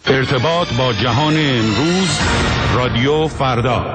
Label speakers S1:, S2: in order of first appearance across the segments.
S1: ارتباط با جهان امروز، رادیو فردا.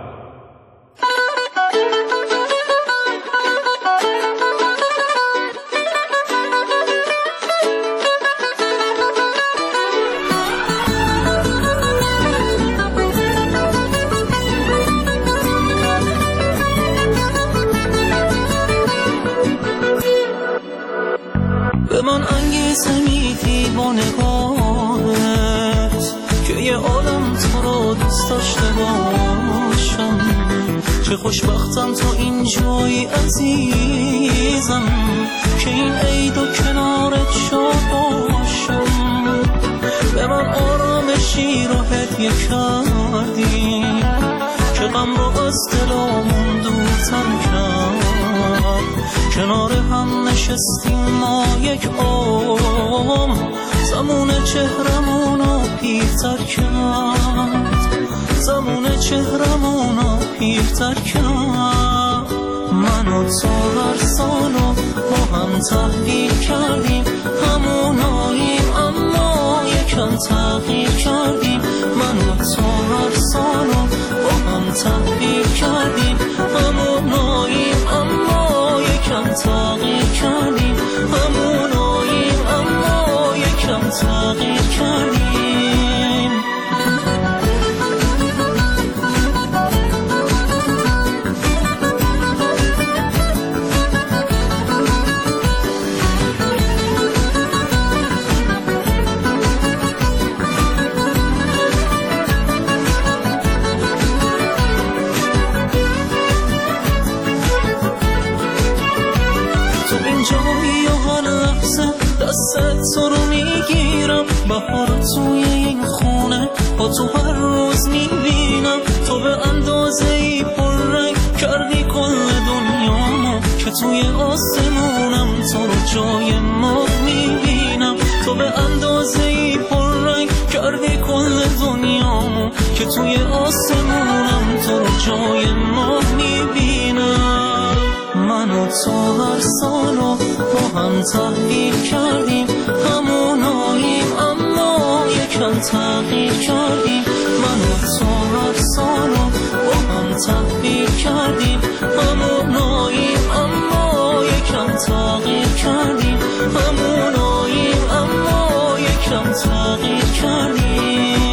S2: به من انگیزه میدی با نگاهت که یه عالم تو رو دوست داشته باشم. چه خوشبختم تو این جایی عزیزم که این عید و کنارت شاد باشم. به من آرامشی رو هدیه کردی که غم رو از دلامون دورتر کرد. کنار هم نشستیم ما یک عمر، زمان چهرمونو پیرتر کرد، زمان چهرمونو پیرتر کرد. من و تو هر سالو با هم تغییر کردیم، هموناییم اما یکم تغییر کردیم. من و تو هر سالو با هم تغییر کردیم، هموناییم اما یکم تغییر کردیم، هموناییم اما یکم تغییر کردیم. دستت تو رو میگیرم، بهار توی این خونه با تو هر روز میبینم. تو به اندازه ای پررنگ کردی کل دنیامو که توی آسمونم تو رو جای ماه میبینم. تو به اندازه ای پررنگ کردی کل دنیامو که توی آسمونم تو رو جای ماه میبینم. من و تو هر سالو با هم تغییر کردیم، هموناییم اما یکم تغییر کردیم. من و تو هر سالو با هم تغییر کردیم، هموناییم اما یکم تغییر کردیم، هموناییم اما یکم تغییر کردیم.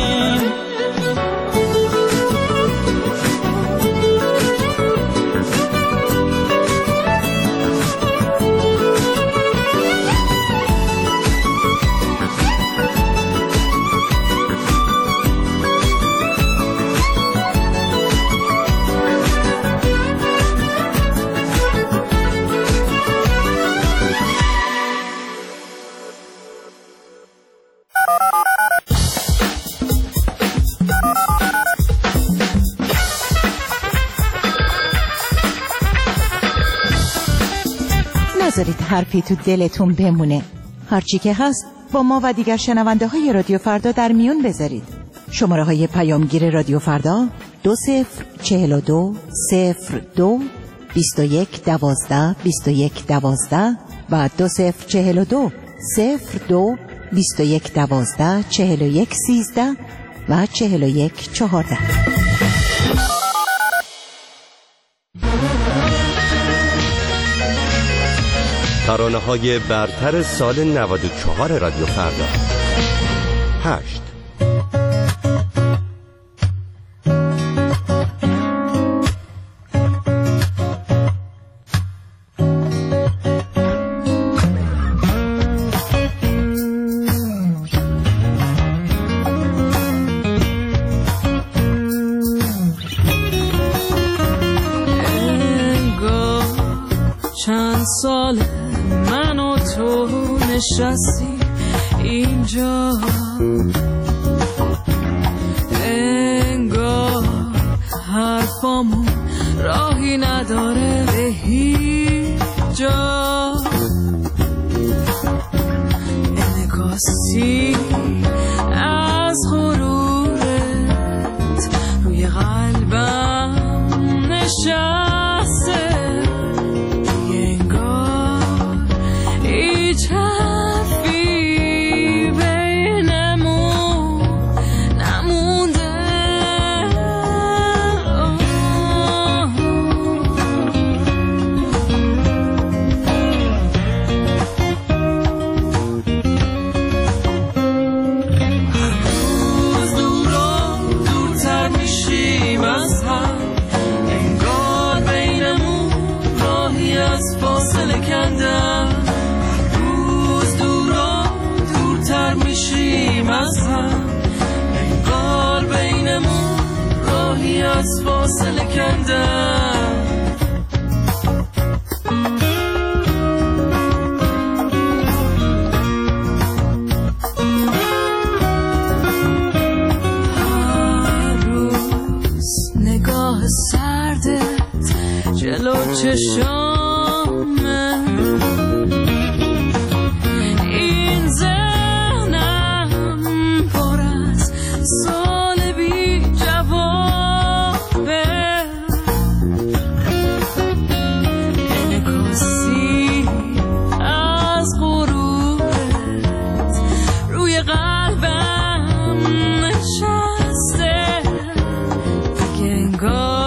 S3: نذارید حرفی تو دلتون بمونه. هرچی که هست با ما و دیگر شنونده های رادیو فردا در میون بذارید. شماره های پیامگیر رادیو فردا 2042 02 21 12 21 12 و 2042 02 21 12 41 13 و 41 14.
S4: ترانه‌های برتر سال 94 رادیو فردا. 8.
S2: چند سال من و تو نشستی اینجا، انگار حرفامون راهی نداره به هیچ جا. انعکاسی از غرورت روی قلبم نشسته، هیچ حرفی بینمون میشیم از هم، انگار بینمون راهی از فاصله کندم. سردت جلو چشامه، این ذهنم پر از سال بی جوابه، انعکاسی از غروبت روی قلبم نشسته، دیگه انگار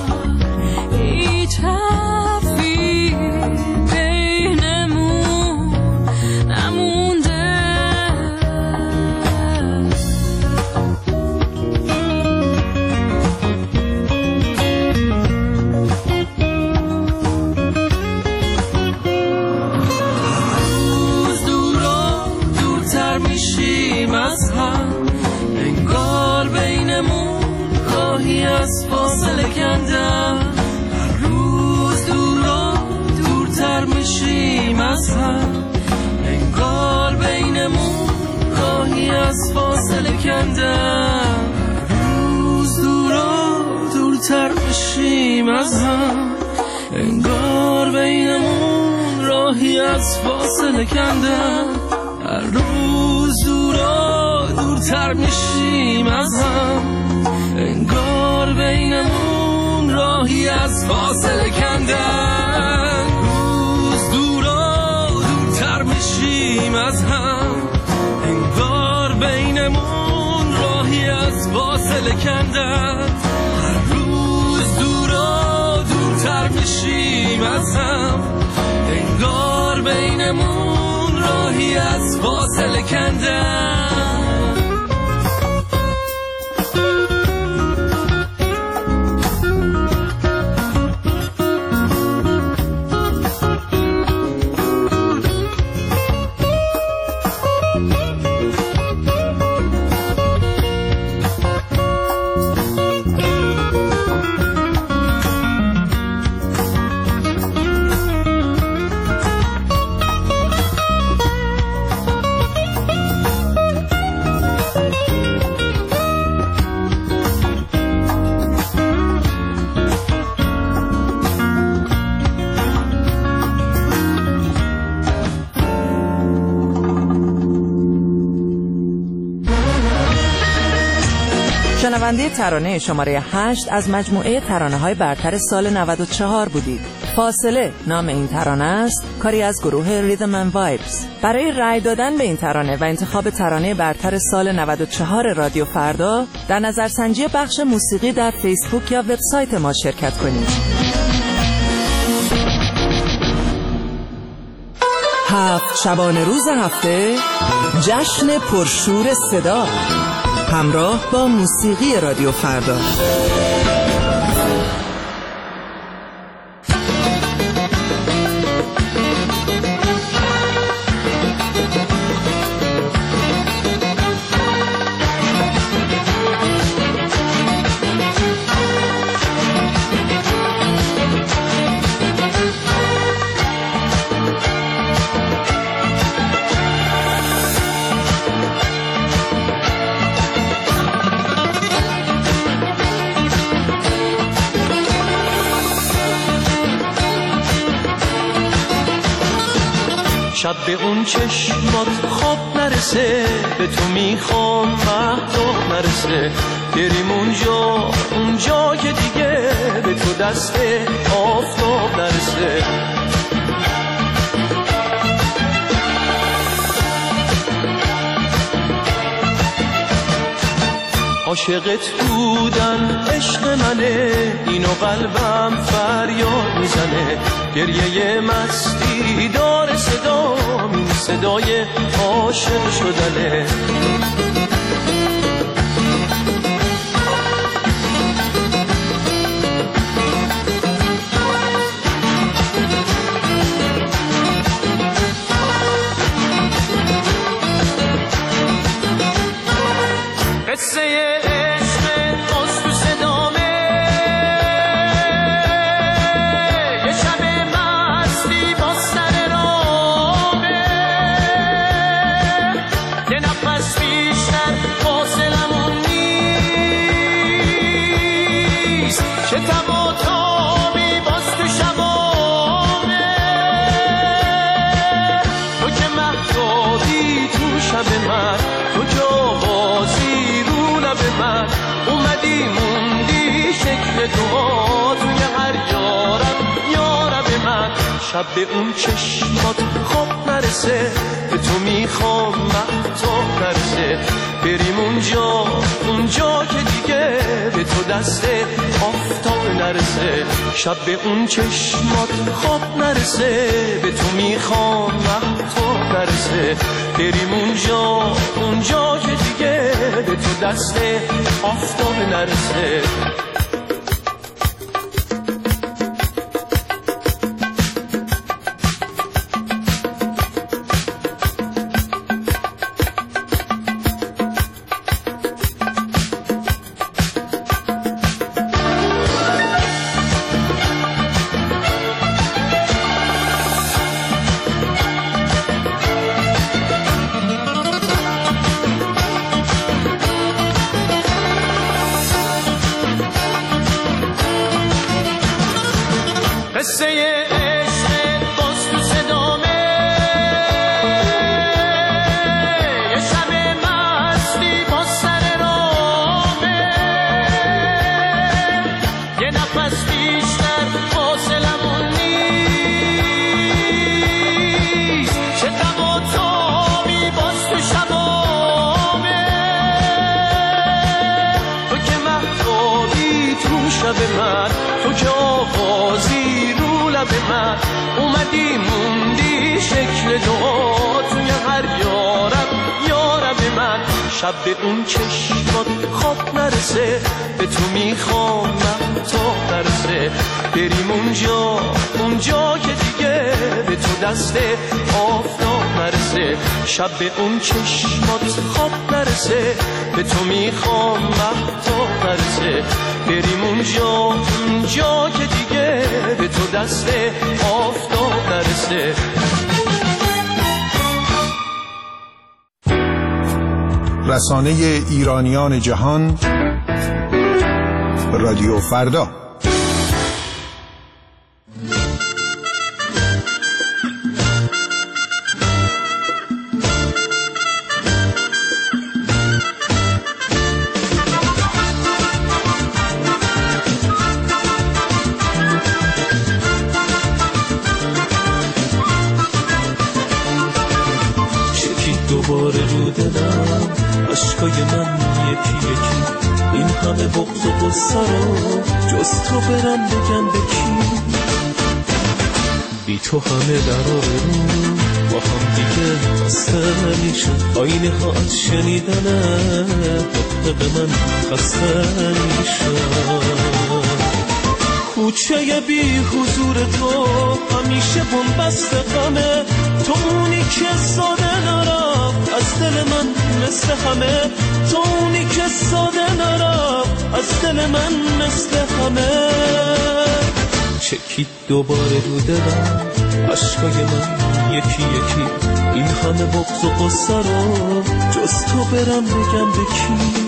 S2: از فاصله کندم. هر روز دور و دورتر میشیم از هم، انگار بینمون راهی از فاصله کندم. هر روز دور و دورتر میشیم از هم، انگار بینمون راهی از فاصله کندم. هر روز دور و دورتر میشیم از هم، انگار بینمون راهی از فاصله کندن. روز دور و دورتر میشیم از هم، انگار بینمون راهی از فاصله کندن. هر روز دور و دورتر میشیم از هم، انگار بینمون راهی از فاصله کندن.
S5: شنونده ترانه شماره 8 از مجموعه ترانه‌های برتر سال 94 بودید. فاصله نام این ترانه است، کاری از گروه ریدم اند وایبز. برای رأی دادن به این ترانه و انتخاب ترانه برتر سال 94 رادیو فردا، در نظرسنجی بخش موسیقی در فیسبوک یا وبسایت ما شرکت کنید. 7 شبانه روز هفته، جشن پرشور صدا، همراه با موسیقی رادیو فردا.
S2: شب به اون چشمات خواب نرسه، به تو میخوام مهتاب نرسه، بریم اونجا که دیگه به تو دست آفتاب نرسه. عاشقت بودن عشق منه، اینو قلبم فریاد میزنه، گریه مستی داره صدام، این صدای عاشق شدنه. قصه عشق باز تو صدامه، یه شب مستی با سر رامه، یه نفس بیشتر فاصلمون نیست، چه تب و تابی باز تو شبامه، تو که مهتابی تو شب من، تو که آوازی رو لب من، اومدی موندی شکل دعا توی هر یارب من. شب به اون چشمات خواب نرسه، به تو میخوام مهتاب نرسه، بریم اونجا که دیگه به تو دست آفتاب نرسه. شب به اون چشمات خواب نرسه، به تو میخوام مهتاب نرسه، بریم اونجا که دیگه به تو دست آفتاب نرسه. قصه عشق باز تو صدامه، یه شب مستی با سر رامه، یه نفس بیشتر فاصلمون نیست، چه تب و تابی باز تو شبامه، تو که مهتابی تو شب من، تو که آوازی لب من، اومدی موندی شکل دعا توی هر یارب من. شب به اون چشمات خواب نرسه، به تو میخوام مهتاب نرسه، بریم اونجا که دیگه به تو دست آفتاب نرسه. شب به اون چشمات خواب نرسه، به تو میخوام مهتاب نرسه، بریم اونجا که دیگه به تو دست آفتاب نرسه.
S6: رسانه ایرانیان جهان، رادیو فردا.
S2: دوباره رو دلم عشقای من یکی یکی، این همه بغض و غصه رو جز تو برم بگم به کی؟ بی تو همه درآورو با هم دیگه خسته میشه، آینه ها از شنیدن حقه به من خسته میشه. کوچه بی حضور تو همیشه بنبست غمه، تو اونی که ساده نرفت از دل من مثل همه، تو اونی که ساده نرفت از دل من مثل همه. چکید دوباره رو دلم عشقای من یکی یکی، این همه بغض و غصه رو جز تو برم بگم به کی؟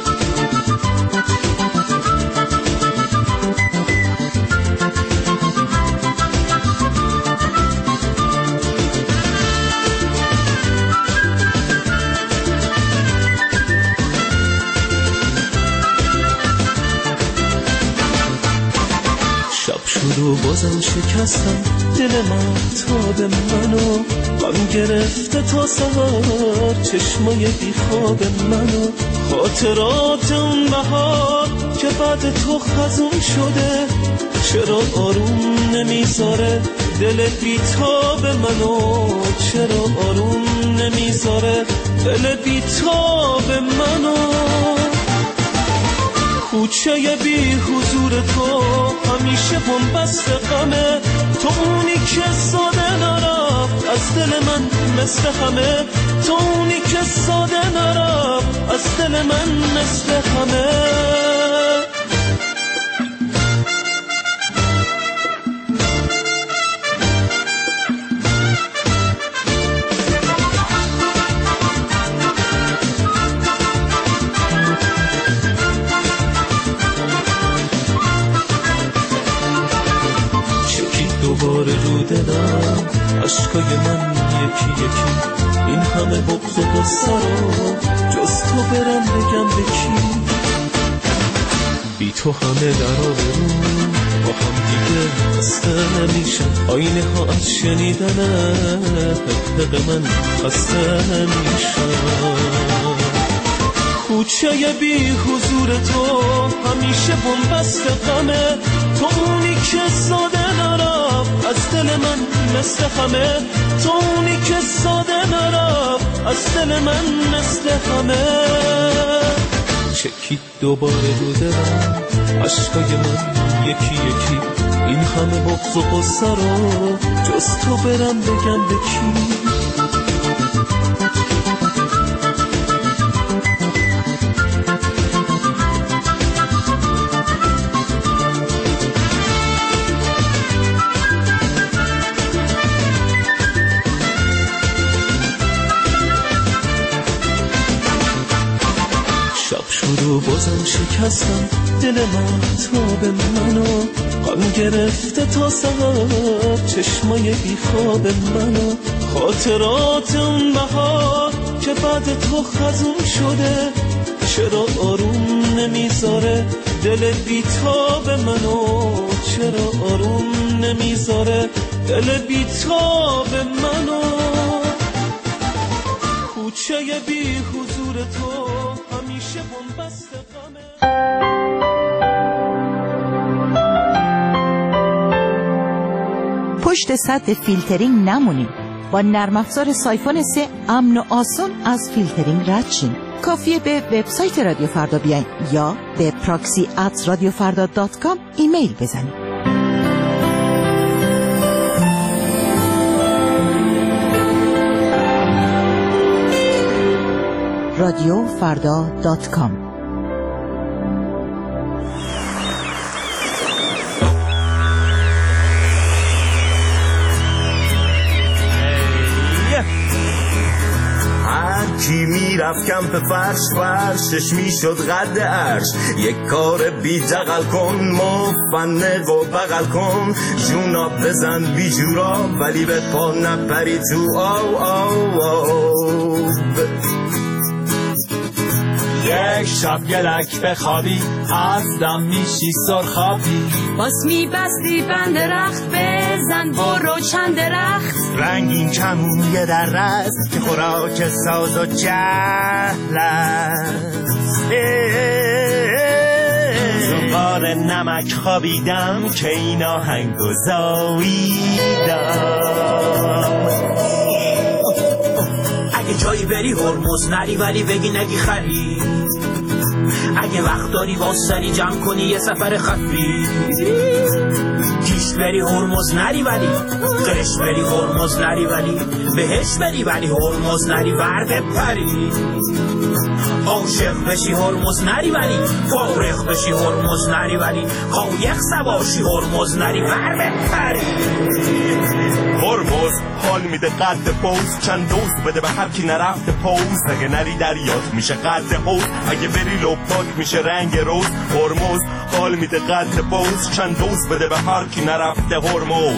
S2: و بازم شکستم دل من تا به منو، غم گرفته تا سهار چشمای بیخواب منو، خاطرات اون بهار که بعد تو خزون شده، چرا آروم نمیذاره دل بیتاب منو، چرا آروم نمیذاره دل بیتاب منو. کوچه بی حضور تو همیشه بنبست غمه، تو اونی که ساده نرفت از دل من مثل همه، تو اونی که ساده نرفت از دل من مثل همه. دوباره رو دلم عشقای من یکی یکی، این همه بغض و قصه رو جز تو برم بگم به کی؟ بی تو همه در آبرون با هم دیگه خسته میشن، آینه ها از شنیدن حق من خسته میشن. کوچه بی حضور تو همیشه بنبست غمه، تو اونی که ساده نرفت از دل من مثل همه، تو اونی که ساده نرفت از دل من مثل همه. چکید دوباره رو دلم عشقای من یکی یکی، این همه بغض و قصه رو جز تو برم بگم به کی؟ رو بازم شکستم دل مهتاب منو، غم گرفته تا سحر چشمای بیخواب منو. خاطرات اون بهار که بعد تو خزون شده، چرا آروم نمیذاره دل بیتاب منو؟ چرا آروم نمیذاره دل بیتاب منو؟ کوچه بی حضور تو همیشه بنبست غمه.
S3: پشت سد فیلترینگ نمونیم، با نرم افزار سایفون 3 امن و آسان از فیلترینگ رد شیم. کافیه به وبسایت رادیو فردا بیاین یا به proxy@radiofarda.com ایمیل بزنید. radiofarda.com.
S7: کی میرفت کمپ فرش فرشش میشد قد عرش، یک کار بی دقل کن مفنق و بغل کن، جونا بزن بی جورا ولی به پا نپری تو آو آو آو. یک شب گلک بخوابی از دم میشی سرخابی،
S8: باز میبستی بند رخت بزن برو چند درخت،
S7: رنگین کمونیه در رست که خوراک ساز و جهل است. زنبار نمک خوابیدم که این آهنگ گذاریدم. اگه جایی بری هرمز نری ولی بگی نگی خری، اگه وقت داری واسری جمع کنی یه سفر خفی. گیشت بری هرمز نری ولی قرش بری هرمز نری ولی بهش بری ولی هرمز نری ورد پری. عاشق بشی هرمز نری ولی فارغ بشی هرمز نری ولی قایق سواشی هرمز نری ورد پری.
S9: هرمز حال میده قد پوز، چند دوز بده به هر کی نرفته پوز، اگه نری دریات میشه قد حوز، اگه بری لپاک میشه رنگ روز. هرمز حال میده قد پوز، چند دوز بده به هر کی نرفته هرمز.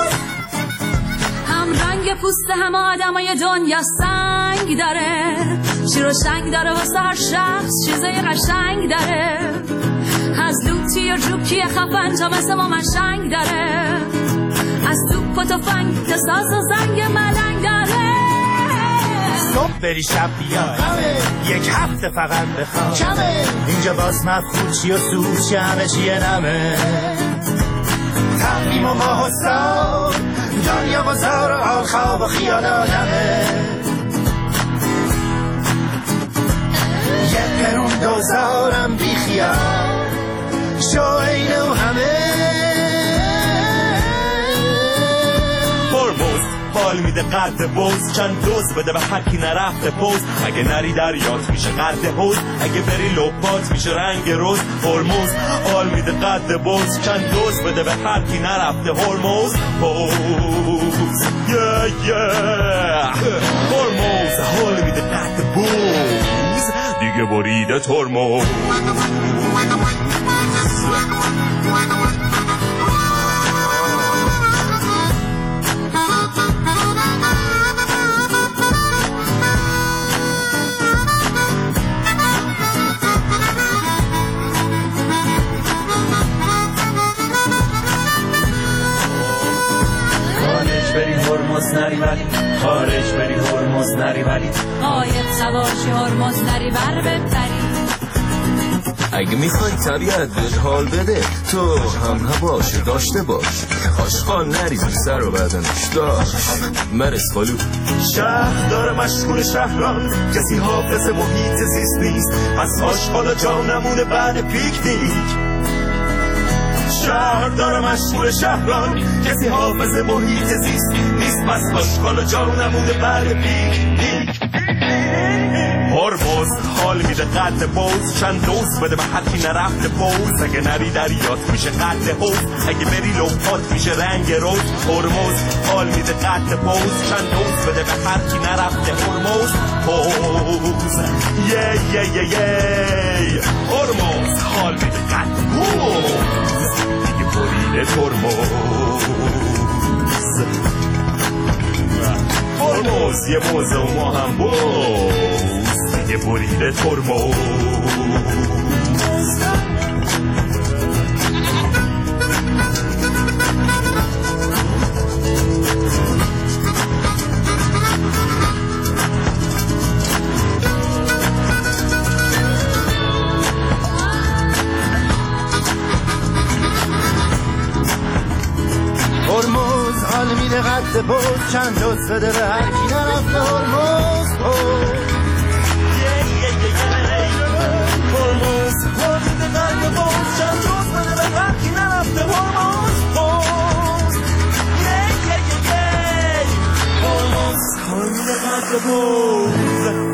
S8: هم رنگ پوست هم آدمای دنیا سنگ داره، شیر و شنگ داره واسه هر شخص چیزای قشنگ داره، از لوتی و جوکی خفن تا مثل ما مشنگ داره، از توپ و تفنگ تا ساز و زنگ ملنگ داره.
S7: صبح بری شب بیا یک هفته فقط بخواب، اینجا باز مفروشی و سوشی همه چیه نمه، تقویم و ماه و سال دنیا بازار و حال خواب و خیال آدمه. یک قرون دوزارم بی خیال شو اینو همه.
S9: هرمز حال حال میده قد بوز چند دوز بده به هر کی نرفته پوز اگه نری دریات میشه قد حوز اگه بری لپات میشه رنگ روز هرمز حال میده قد بوز چند دوز بده به هر کی نرفته هرمز پوز هرمز حال میده قد بوز دیگه بریده ترمز
S7: نری ولی خارج بری هرمز نری ولی
S8: قایق سوارشی هرمز نری بر بپری
S10: اگه میخوای طبیعت بهت حال بده تو هم هواش داشته باش آشغال نریزی سر و بدنش داشت مرس فالو
S9: شهر داره مشغول شهران کسی حافظ محیط زیست نیست پس آشغال جا نمونه بعد پیکنیک شهر داره مشغول شهران کسی حافظ محیط زیست نیست پس آشغال جا نمونه بعد پیکنیک هرمز حال میده قد بوز چند دوز بده به هر کی نرفته پوز اگه نری دریات میشه قد حوز اگه بری لپات میشه رنگ روز هرمز حال میده قد بوز چند دوز بده به هر کی نرفته هرمز پوز هرمز حال میده قد بوز دیگه بریده ترمز هرمز یه موزه و ما هم بوز دیگه بریده ترمز
S11: هرمز حال میده قد بود چند دوز بده به هر کی نرفته هرمز
S9: هرمز حال میده قد بود چند دوز بده به هر کی نرفته هرمز هرمز حال میده قد بود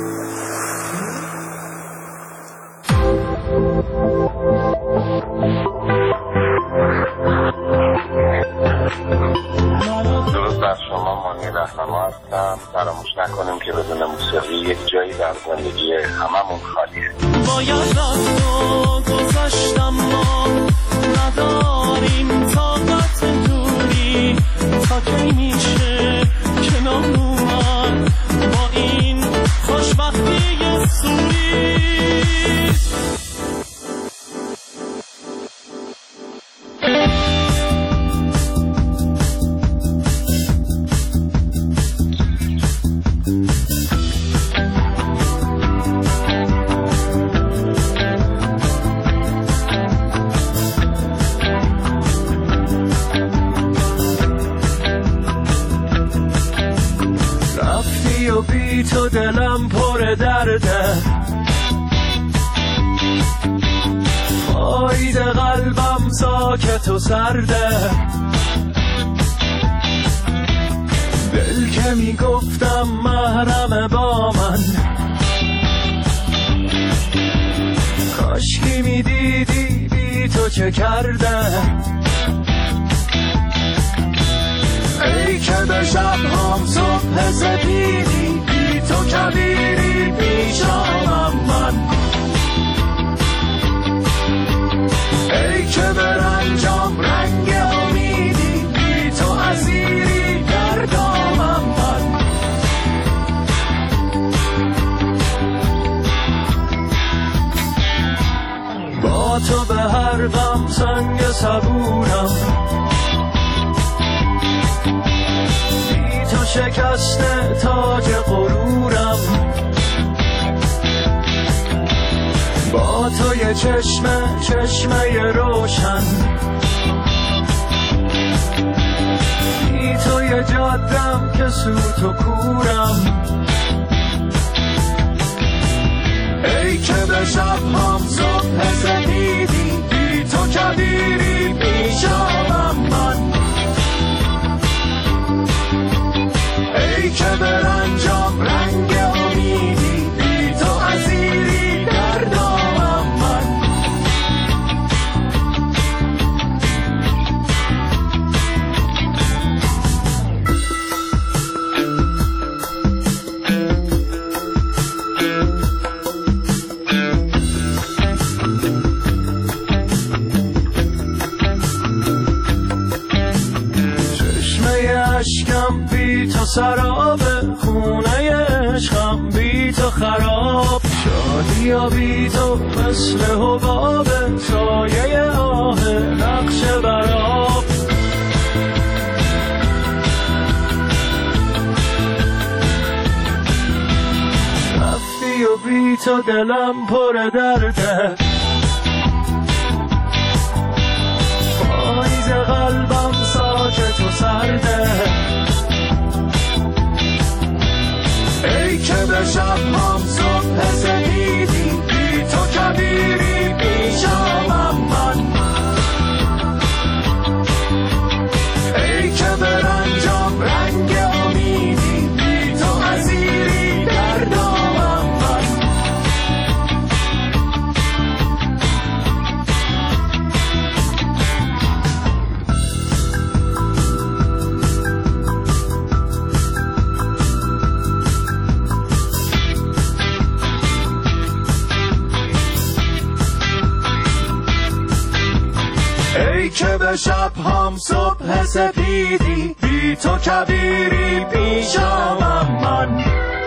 S12: ما هستم. فراموش نکنیم که بدون موسیقی یک جایی در زندگی هممون خالیه.
S2: باید رفت و گذشتم ما نداریم طاقت دوری تا کی میشه کنار اومد با این خوشبختی سوری تو دلم پر درده پاید قلبم ساکت و سرده دل که میگفتم محرم با من کاشکی میدیدی بی تو چه کرده ای که به شب هم صبح سپیدی تو کبیری پیشامم من ای که به رنجام رنگ امیدی بی تو اسیری در دامم من با تو به هر غم سنگ صبورم بی تو شکسته تاج غرورم با تو یه چشمه روشن بی تو یه جادم که سوت و کورم ای که به شب هم صبح سپیدی بی تو کبیری پیشامم من
S13: یا بی تو مثل حباب سایه آه نقش براب رفتی و بی تو دلم پر درده پاییز قلبم ساکت و سرده ای که به شب هم صبح سپیدی بی تو کبیری پیشمم من ای که به رنجم رنگ امیدی بی تو اسیری در دامم من ای که به شب هم صبح سپیدی بی تو کبیری پیشمم من